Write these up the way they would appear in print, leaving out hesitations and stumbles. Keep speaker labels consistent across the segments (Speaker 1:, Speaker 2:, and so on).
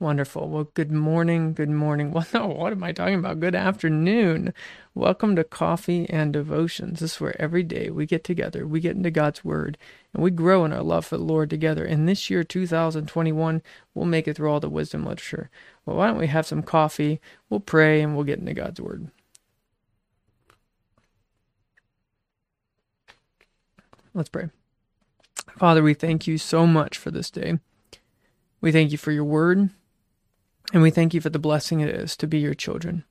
Speaker 1: Wonderful. Well, good morning. Good morning. Well, no, what am I talking about? Good afternoon. Welcome to Coffee and Devotions. This is where every day we get together, we get into God's Word, and we grow in our love for the Lord together. And this year, 2021, we'll make it through all the wisdom literature. Well, why don't we have some coffee? We'll pray and we'll get into God's Word. Let's pray. Father, we thank you so much for this day. We thank you for your Word. And we thank you for the blessing it is to be your children.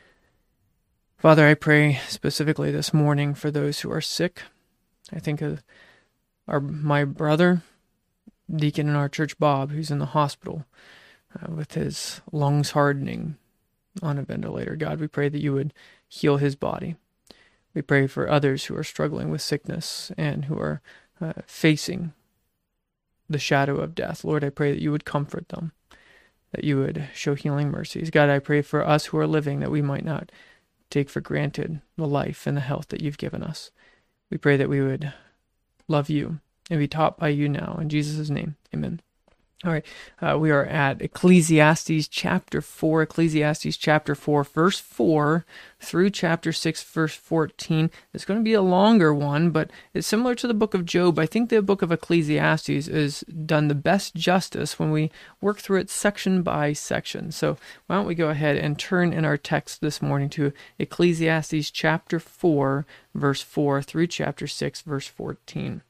Speaker 1: Father, I pray specifically this morning for those who are sick. I think of my brother, deacon in our church, Bob, who's in the hospital with his lungs hardening on a ventilator. God, we pray that you would heal his body. We pray for others who are struggling with sickness and who are facing the shadow of death. Lord, I pray that you would comfort them, that you would show healing mercies. God, I pray for us who are living that we might not take for granted the life and the health that you've given us. We pray that we would love you and be taught by you now. In Jesus' name, amen. All right, we are at Ecclesiastes chapter 4, verse 4 through chapter 6, verse 14. It's going to be a longer one, but it's similar to the book of Job. I think the book of Ecclesiastes is done the best justice when we work through it section by section. So why don't we go ahead and turn in our text this morning to Ecclesiastes chapter 4, verse 4 through chapter 6, verse 14.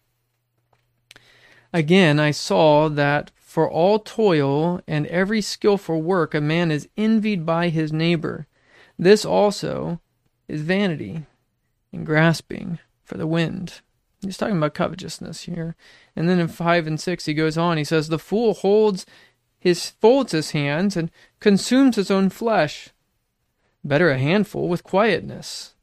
Speaker 1: Again, I saw that for all toil and every skillful work, a man is envied by his neighbor. This also is vanity and grasping for the wind. He's talking about covetousness here. And then in 5 and 6, he goes on. He says, the fool folds his hands and consumes his own flesh. Better a handful with quietness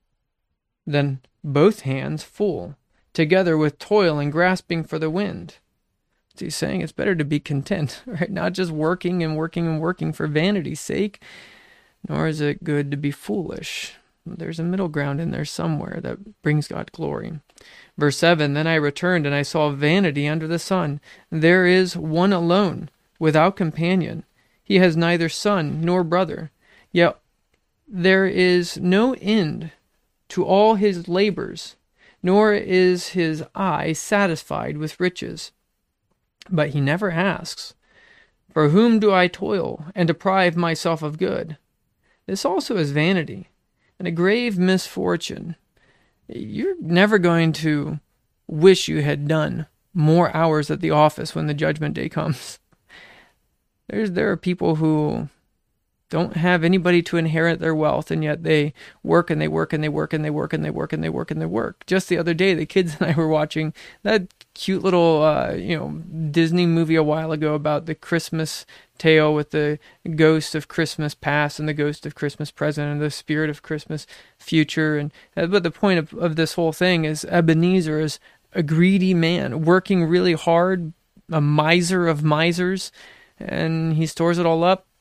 Speaker 1: than both hands full, together with toil and grasping for the wind. So he's saying it's better to be content, right? Not just working and working and working for vanity's sake, nor is it good to be foolish. There's a middle ground in there somewhere that brings God glory. Verse 7, then I returned and I saw vanity under the sun. There is one alone, without companion. He has neither son nor brother. Yet there is no end to all his labors, nor is his eye satisfied with riches. But he never asks, for whom do I toil and deprive myself of good? This also is vanity and a grave misfortune. You're never going to wish you had done more hours at the office when the judgment day comes. There are people who don't have anybody to inherit their wealth, and yet they work and they work and they work and they work and they work and they work and they work. Just the other day, the kids and I were watching that cute little Disney movie a while ago about the Christmas tale with the ghost of Christmas past and the ghost of Christmas present and the spirit of Christmas future. But the point of this whole thing is Ebenezer is a greedy man working really hard, a miser of misers, and he stores it all up.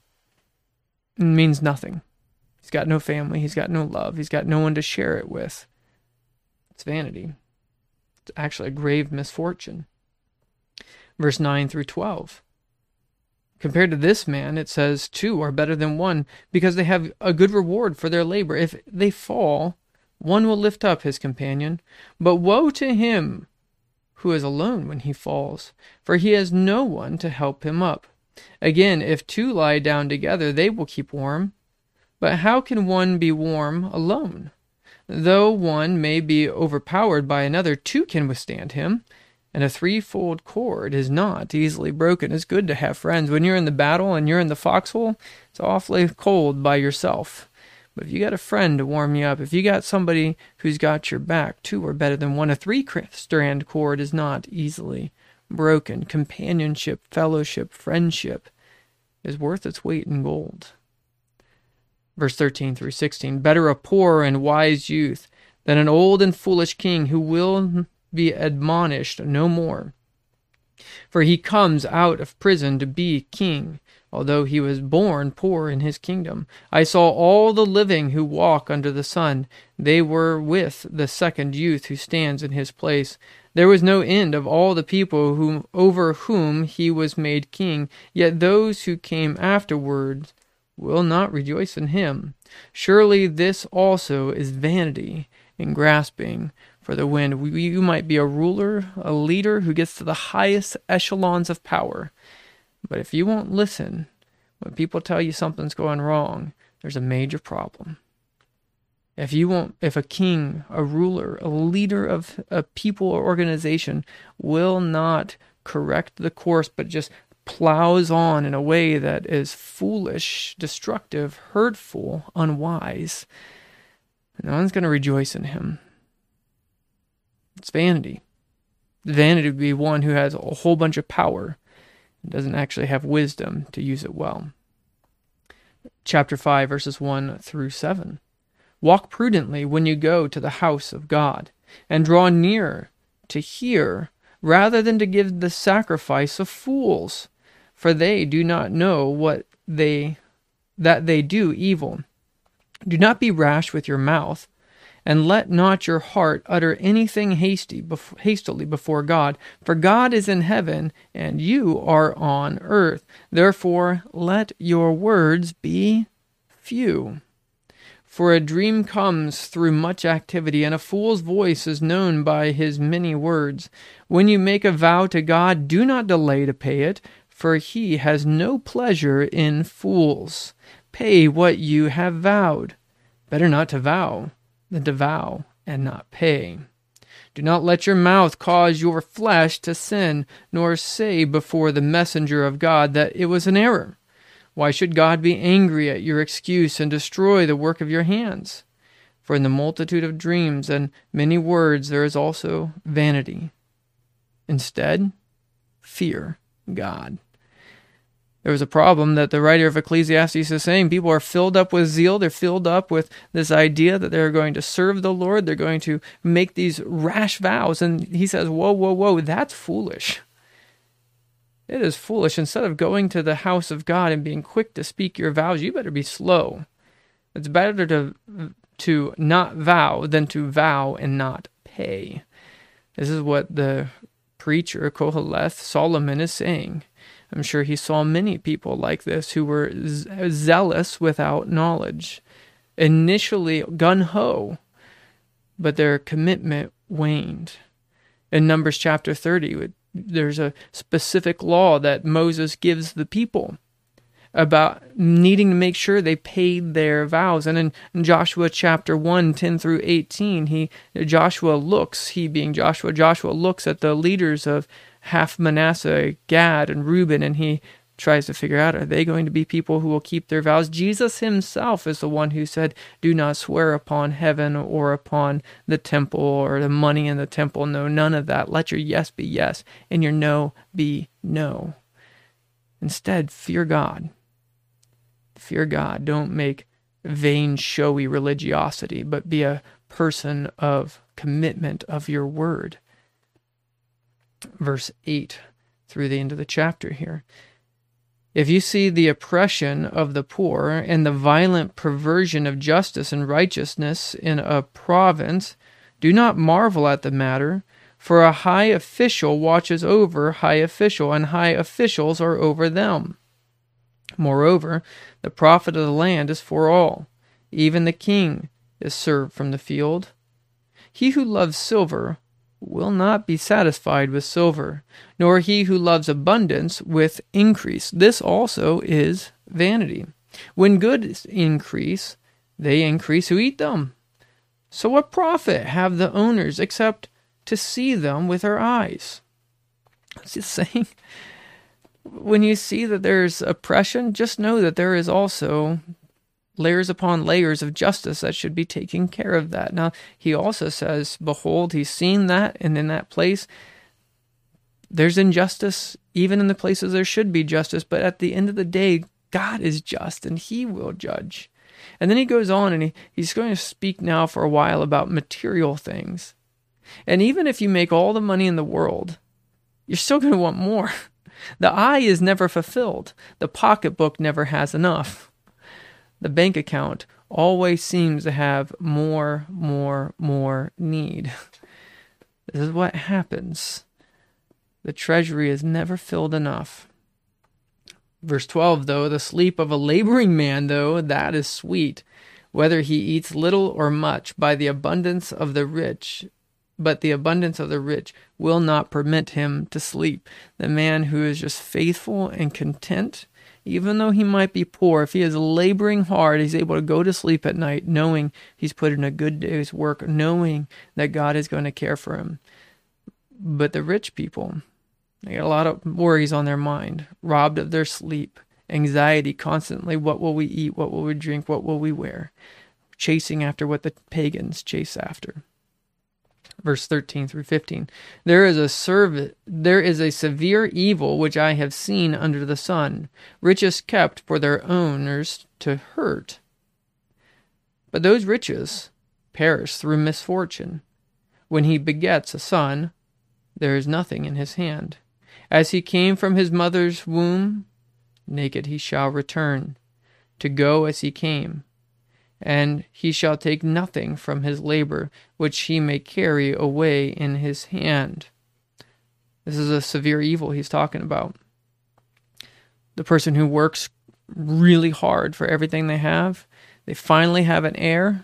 Speaker 1: Means nothing. He's got no family. He's got no love. He's got no one to share it with. It's vanity. It's actually a grave misfortune. Verse 9 through 12. Compared to this man, it says, two are better than one, because they have a good reward for their labor. If they fall, one will lift up his companion. But woe to him who is alone when he falls, for he has no one to help him up. Again, if two lie down together, they will keep warm. But how can one be warm alone? Though one may be overpowered by another, two can withstand him. And a threefold cord is not easily broken. It's good to have friends. When you're in the battle and you're in the foxhole, it's awfully cold by yourself. But if you got a friend to warm you up, if you got somebody who's got your back, two are better than one. A three-strand cord is not easily broken. Companionship, fellowship, friendship is worth its weight in gold. Verse 13 through 16. Better a poor and wise youth than an old and foolish king who will be admonished no more. For he comes out of prison to be king, although he was born poor in his kingdom. I saw all the living who walk under the sun. They were with the second youth who stands in his place. There was no end of all the people over whom he was made king, yet those who came afterwards will not rejoice in him. Surely this also is vanity and grasping for the wind. You might be a ruler, a leader who gets to the highest echelons of power, but if you won't listen when people tell you something's going wrong, there's a major problem. If a king, a ruler, a leader of a people or organization will not correct the course, but just plows on in a way that is foolish, destructive, hurtful, unwise, no one's going to rejoice in him. It's vanity. Vanity would be one who has a whole bunch of power and doesn't actually have wisdom to use it well. Chapter 5, verses 1 through 7. Walk prudently when you go to the house of God, and draw near to hear, rather than to give the sacrifice of fools, for they do not know that they do evil. Do not be rash with your mouth, and let not your heart utter anything hastily before God, for God is in heaven, and you are on earth. Therefore let your words be few. For a dream comes through much activity, and a fool's voice is known by his many words. When you make a vow to God, do not delay to pay it, for he has no pleasure in fools. Pay what you have vowed. Better not to vow than to vow and not pay. Do not let your mouth cause your flesh to sin, nor say before the messenger of God that it was an error. Why should God be angry at your excuse and destroy the work of your hands? For in the multitude of dreams and many words there is also vanity. Instead, fear God. There was a problem that the writer of Ecclesiastes is saying. People are filled up with zeal. They're filled up with this idea that they're going to serve the Lord. They're going to make these rash vows. And he says, whoa, that's foolish. It is foolish. Instead of going to the house of God and being quick to speak your vows, you better be slow. It's better to not vow than to vow and not pay. This is what the preacher, Koheleth, Solomon, is saying. I'm sure he saw many people like this who were zealous without knowledge. Initially gung-ho, but their commitment waned. In Numbers chapter 30, there's a specific law that Moses gives the people about needing to make sure they paid their vows. And in Joshua chapter 1, 10 through 18, Joshua looks at the leaders of half Manasseh, Gad, and Reuben, and he tries to figure out, are they going to be people who will keep their vows? Jesus himself is the one who said, do not swear upon heaven or upon the temple or the money in the temple. No, none of that. Let your yes be yes and your no be no. Instead, fear God. Fear God. Don't make vain, showy religiosity, but be a person of commitment of your word. Verse 8 through the end of the chapter here. If you see the oppression of the poor and the violent perversion of justice and righteousness in a province, do not marvel at the matter, for a high official watches over high official, and high officials are over them. Moreover, the profit of the land is for all. Even the king is served from the field. He who loves silver will not be satisfied with silver, nor he who loves abundance with increase. This also is vanity. When goods increase, they increase who eat them. So what profit have the owners except to see them with our eyes? It's just saying, when you see that there's oppression, just know that there is also layers upon layers of justice that should be taking care of that. Now, he also says, behold, he's seen that, and in that place, there's injustice, even in the places there should be justice, but at the end of the day, God is just, and he will judge. And then he goes on, and he's going to speak now for a while about material things. And even if you make all the money in the world, you're still going to want more. The eye is never fulfilled. The pocketbook never has enough. The bank account always seems to have more need. This is what happens. The treasury is never filled enough. Verse 12, though, the sleep of a laboring man, though, that is sweet, whether he eats little or much, by the abundance of the rich. But the abundance of the rich will not permit him to sleep. The man who is just faithful and content, even though he might be poor, if he is laboring hard, he's able to go to sleep at night knowing he's put in a good day's work, knowing that God is going to care for him. But the rich people, they got a lot of worries on their mind, robbed of their sleep, anxiety constantly. What will we eat? What will we drink? What will we wear? Chasing after what the pagans chase after. Verse 13 through 15. There is a severe evil which I have seen under the sun, riches kept for their owners to hurt. But those riches perish through misfortune. When he begets a son, there is nothing in his hand. As he came from his mother's womb, naked he shall return, to go as he came. And he shall take nothing from his labor, which he may carry away in his hand. This is a severe evil he's talking about. The person who works really hard for everything they have, they finally have an heir.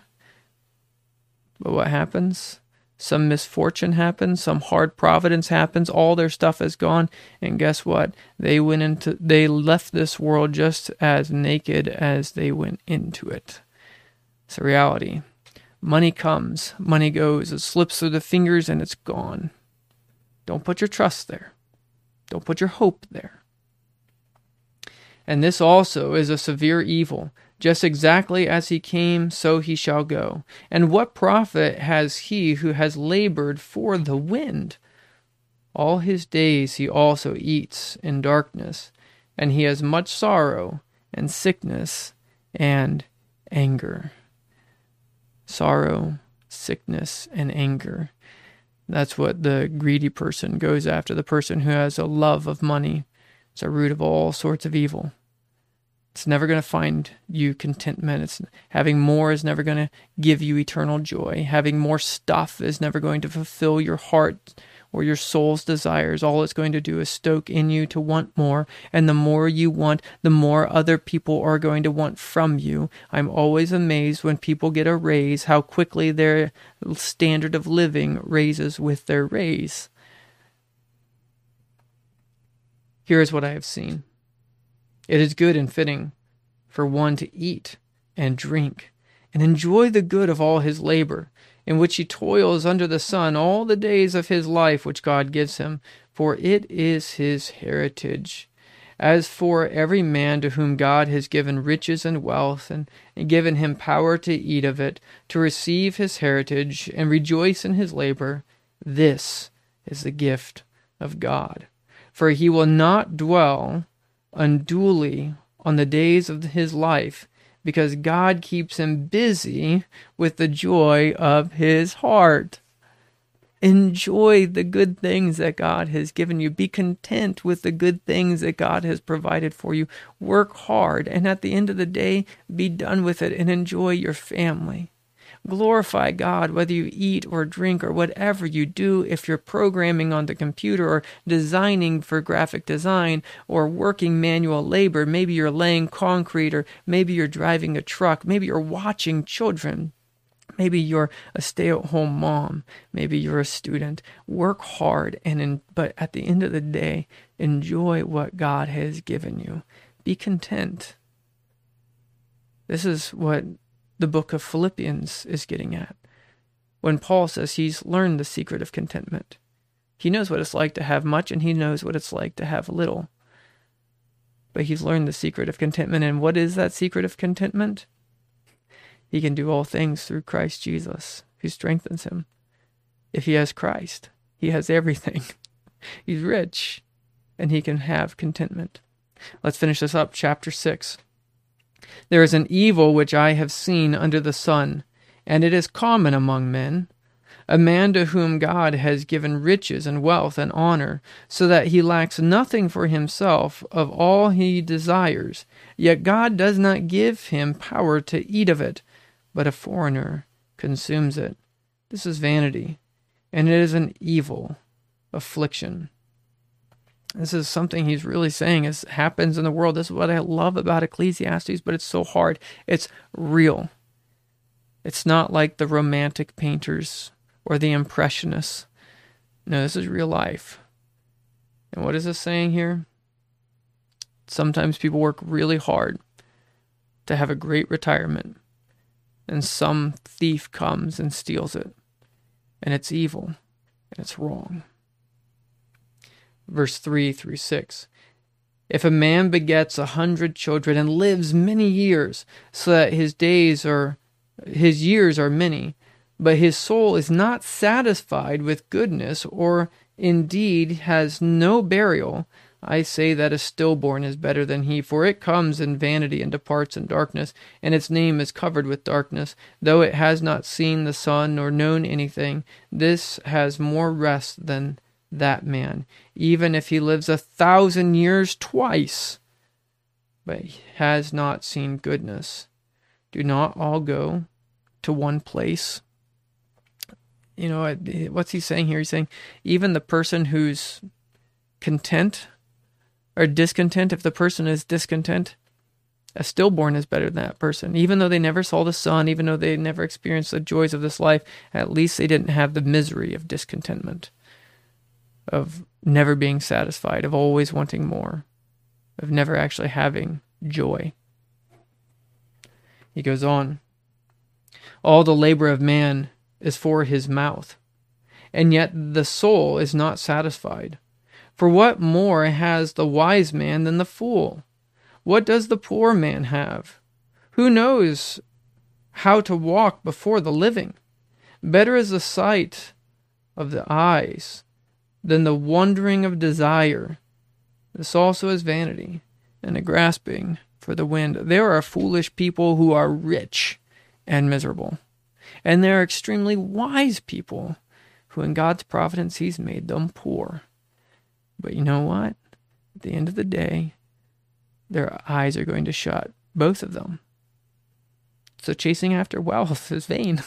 Speaker 1: But what happens? Some misfortune happens, some hard providence happens, all their stuff is gone, and guess what? They left this world just as naked as they went into it. It's a reality. Money comes, money goes, it slips through the fingers and it's gone. Don't put your trust there. Don't put your hope there. And this also is a severe evil. Just exactly as he came, so he shall go. And what profit has he who has labored for the wind? All his days he also eats in darkness, and he has much sorrow and sickness and anger. Sorrow, sickness, and anger. That's what the greedy person goes after. The person who has a love of money. It's a root of all sorts of evil. It's never going to find you contentment. Having more is never going to give you eternal joy. Having more stuff is never going to fulfill your heart or your soul's desires. All it's going to do is stoke in you to want more. And the more you want, the more other people are going to want from you. I'm always amazed when people get a raise, how quickly their standard of living raises with their raise. Here is what I have seen. It is good and fitting for one to eat and drink and enjoy the good of all his labor, in which he toils under the sun all the days of his life which God gives him, for it is his heritage. As for every man to whom God has given riches and wealth, and given him power to eat of it, to receive his heritage, and rejoice in his labor, this is the gift of God. For he will not dwell unduly on the days of his life, because God keeps him busy with the joy of his heart. Enjoy the good things that God has given you. Be content with the good things that God has provided for you. Work hard, and at the end of the day, be done with it and enjoy your family. Glorify God, whether you eat or drink or whatever you do. If you're programming on the computer or designing for graphic design or working manual labor, maybe you're laying concrete, or maybe you're driving a truck, maybe you're watching children, maybe you're a stay-at-home mom, maybe you're a student. Work hard, but at the end of the day, enjoy what God has given you. Be content. This is what the book of Philippians is getting at. When Paul says he's learned the secret of contentment. He knows what it's like to have much, and he knows what it's like to have little. But he's learned the secret of contentment. And what is that secret of contentment? He can do all things through Christ Jesus, who strengthens him. If he has Christ, he has everything. He's rich, and he can have contentment. Let's finish this up. Chapter 6. There is an evil which I have seen under the sun, and it is common among men, a man to whom God has given riches and wealth and honor, so that he lacks nothing for himself of all he desires, yet God does not give him power to eat of it, but a foreigner consumes it. This is vanity. and it is an evil affliction. This is something he's really saying happens in the world. This is what I love about Ecclesiastes, but it's so hard. It's real. It's not like the romantic painters or the impressionists. No, this is real life. And what is this saying here? Sometimes people work really hard to have a great retirement, and some thief comes and steals it. And it's evil, and it's wrong. Verse 3-6. If a man begets 100 children and lives many years, so that his years are many, but his soul is not satisfied with goodness, or indeed has no burial, I say that a stillborn is better than he, for it comes in vanity and departs in darkness, and its name is covered with darkness. Though it has not seen the sun nor known anything, this has more rest than that man, even if he lives 1,000 years twice, but has not seen goodness. Do not all go to one place? You know, what's he saying here? He's saying even the person who's content or discontent, if the person is discontent, a stillborn is better than that person. Even though they never saw the sun, even though they never experienced the joys of this life, at least they didn't have the misery of discontentment, of never being satisfied, of always wanting more, of never actually having joy. He goes on, all the labor of man is for his mouth, and yet the soul is not satisfied. For what more has the wise man than the fool? What does the poor man have? Who knows how to walk before the living? Better is the sight of the eyes than the wandering of desire. This also is vanity, and a grasping for the wind. There are foolish people who are rich and miserable, and there are extremely wise people who in God's providence he's made them poor. But you know what? At the end of the day, their eyes are going to shut, both of them. So chasing after wealth is vain.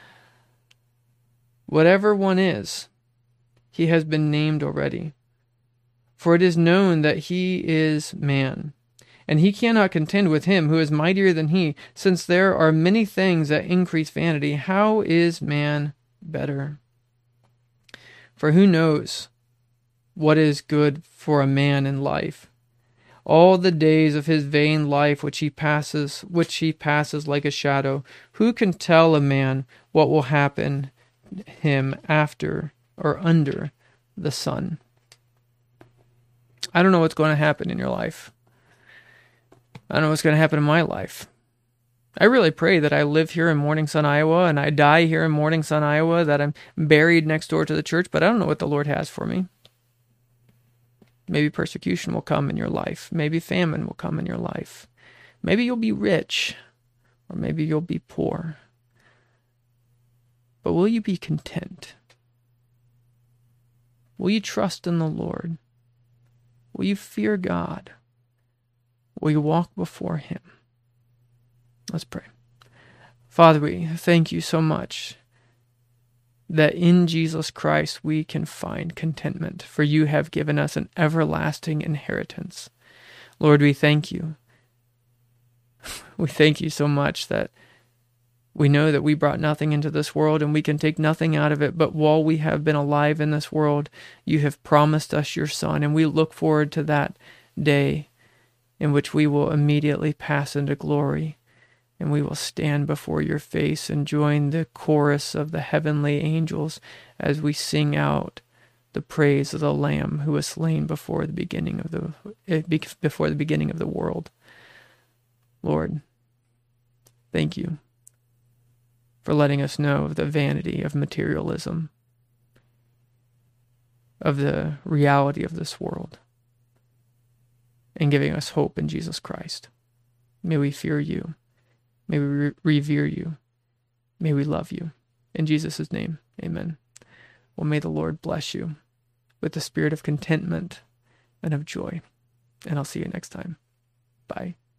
Speaker 1: Whatever one is, he has been named already. For it is known that he is man, and he cannot contend with him who is mightier than he. Since there are many things that increase vanity, how is man better? For who knows what is good for a man in life? All the days of his vain life which he passes like a shadow. Who can tell a man what will happen him after or under the sun? I don't know what's going to happen in your life. I don't know what's going to happen in my life. I really pray that I live here in Morning Sun, Iowa, and I die here in Morning Sun, Iowa, that I'm buried next door to the church, but I don't know what the Lord has for me. Maybe persecution will come in your life. Maybe famine will come in your life. Maybe you'll be rich, or maybe you'll be poor. But will you be content? Will you trust in the Lord? Will you fear God? Will you walk before him? Let's pray. Father, we thank you so much that in Jesus Christ we can find contentment, for you have given us an everlasting inheritance. Lord, we thank you. We thank you so much that we know that we brought nothing into this world and we can take nothing out of it, but while we have been alive in this world, you have promised us your Son, and we look forward to that day in which we will immediately pass into glory, and we will stand before your face and join the chorus of the heavenly angels as we sing out the praise of the Lamb who was slain before the beginning of the world. Lord, thank you for letting us know of the vanity of materialism, of the reality of this world, and giving us hope in Jesus Christ. May we fear you. May we revere you. May we love you. In Jesus' name, amen. Well, may the Lord bless you with the spirit of contentment and of joy. And I'll see you next time. Bye.